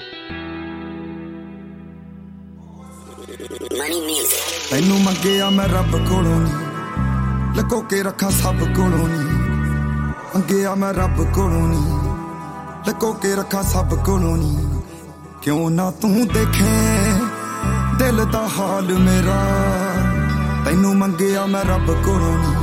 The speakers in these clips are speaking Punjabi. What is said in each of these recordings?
ਤੈਨੂੰ ਮੰਗਿਆ ਮੈਂ ਰੱਬ ਕੋਲੋਂ ਨੀ, ਲੁਕੋ ਕੇ ਰੱਖਾਂ ਸਭ ਕੋਲੋਂ ਨੀ। ਮੰਗਿਆ ਮੈਂ ਰੱਬ ਕੋਲੋਂ ਨੀ, ਲੁਕੋ ਕੇ ਰੱਖਾਂ ਸਭ ਕੋਲੋਂ ਨੀ। ਕਿਉਂ ਨਾ ਤੂੰ ਦੇਖੇ ਦਿਲ ਦਾ ਹਾਲ ਮੇਰਾ, ਤੈਨੂੰ ਮੰਗਿਆ ਮੈਂ ਰੱਬ ਕੋਲੋਂ ਨੀ।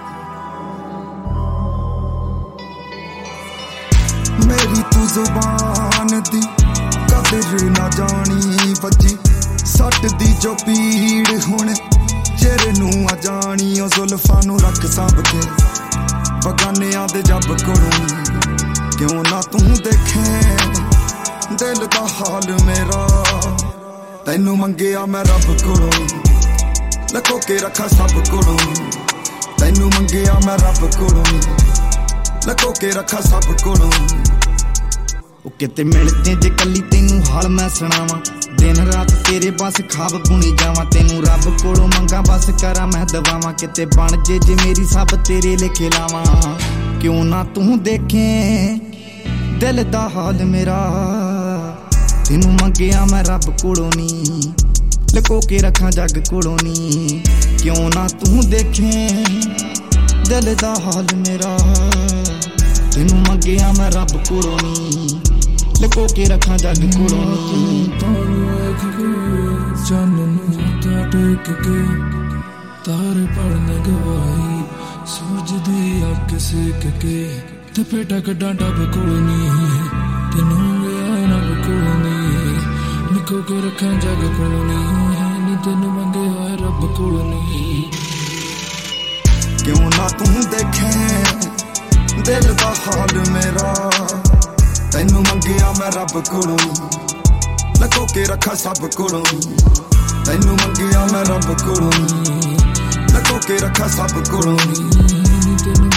ਮੇਰੀ ਤੂੰ ਜ਼ੁਬਾਨ ਦੀ ਕਦਰ ਨਾ ਜਾਣੀ, ਵੱਜੀ ਸੱਟ ਦੀ ਜੋ ਪੀੜ ਹੁਣ ਚਿਹਰੇ ਨੂੰ ਆ ਜਾਣੀ। ਉਹ ਜ਼ੁਲਫਾਂ ਨੂੰ ਰੱਖ ਸਾਂਭ ਕੇ ਬਗਾਨਿਆਂ ਦੇ ਜੱਬ ਕੋਲੋਂ। ਕਿਉਂ ਨਾ ਤੂੰ ਦੇਖੇ ਦਿਲ ਦਾ ਹਾਲ ਮੇਰਾ, ਤੈਨੂੰ ਮੰਗਿਆ ਮੈਂ ਰੱਬ ਕੋਲੋਂ, ਲੁਕੋ ਕੇ ਰੱਖਾਂ ਸਭ ਕੋਲੋਂ। ਤੈਨੂੰ ਮੰਗਿਆ ਮੈਂ ਰੱਬ ਕੋਲੋਂ, ਲੁਕੋ ਕੇ ਰੱਖਾਂ ਸਭ ਕੋਲੋਂ। ਉਹ ਕਿਤੇ ਮਿਲਦੇ ਜੇ ਕੱਲੀ ਤੈਨੂੰ ਹਾਲ ਮੈਂ ਸੁਣਾਵਾਂ, ਦਿਨ ਰਾਤ ਤੇਰੇ ਬਸ ਖਾਬ ਬੁਣੀ ਜਾਵਾਂ। ਤੈਨੂੰ ਰੱਬ ਕੋਲੋਂ ਮੰਗਾ ਬਸ ਕਰਾਂ ਮੈਂ ਦਵਾਵਾਂ, ਕਿਤੇ ਬਣ ਜੇ ਮੇਰੀ ਸਭ ਤੇਰੇ ਲਿਖੇ ਲਾਵਾਂ। ਕਿਉਂ ਨਾ ਤੂੰ ਦੇਖੇ ਦਿਲ ਦਾ ਹਾਲ ਮੇਰਾ, ਤੈਨੂੰ ਮੰਗਿਆ ਮੈਂ ਰੱਬ ਕੋਲੋਂ ਨੀ, ਲੁਕੋ ਕੇ ਰੱਖਾਂ ਜੱਗ ਕੋਲੋਂ ਨੀ। ਕਿਉਂ ਨਾ ਤੂੰ ਦੇਖੇ ਦਿਲ ਦਾ ਹਾਲ ਮੇਰਾ, ਤੈਨੂੰ ਮੰਗਿਆ ਮੈਂ ਰੱਬ ਕੋਲੋਂ ਨੀ, ਲੁਕੋ ਕੇ ਰੱਖਾਂ ਜੱਗ ਕੋਲੋਂ ਨੀ। ਚੰਨ ਨੂੰ ਮੱਥਾ ਟੇਕ ਕੇ ਤਾਰੇ ਪੜਨ ਗਵਾਈ, ਸੂਰਜ ਦੀ ਅੱਗ ਸੇਕ ਕੇ ਤੇ ਪੇਟਾ ਕੱਢਾਂ ਡੱਬ ਕੋਲ ਨੀ। ਤੈਨੂੰ ਗਿਆ ਰੱਬ ਕੋਲ ਨੀ, ਲੁਕੋ ਕੇ ਰੱਖਾਂ ਜੱਗ ਕੋਲ ਨੀ। ਤੈਨੂੰ ਮੰਗਿਆ ਰੱਬ ਕੋਲ ਨੀ। ਕਿਉਂ ਨਾ ਤੂੰ ਦੇਖੇ ਦਿਲ ਦਾ ਹਾਲ ਮੇਰਾ, ਤੈਨੂੰ ਮੰਗਿਆ ਮੈਂ ਰੱਬ ਕੋਲੋਂ, ਲੁਕੋ ਕੇ ਰੱਖਾਂ ਸਭ ਕੋਲੋਂ। ਤੈਨੂੰ ਮੰਗਿਆ ਮੈਂ ਰੱਬ ਕੋਲੋਂ, ਲੁਕੋ ਕੇ ਰੱਖਾਂ ਸਭ ਕੋਲੋਂ।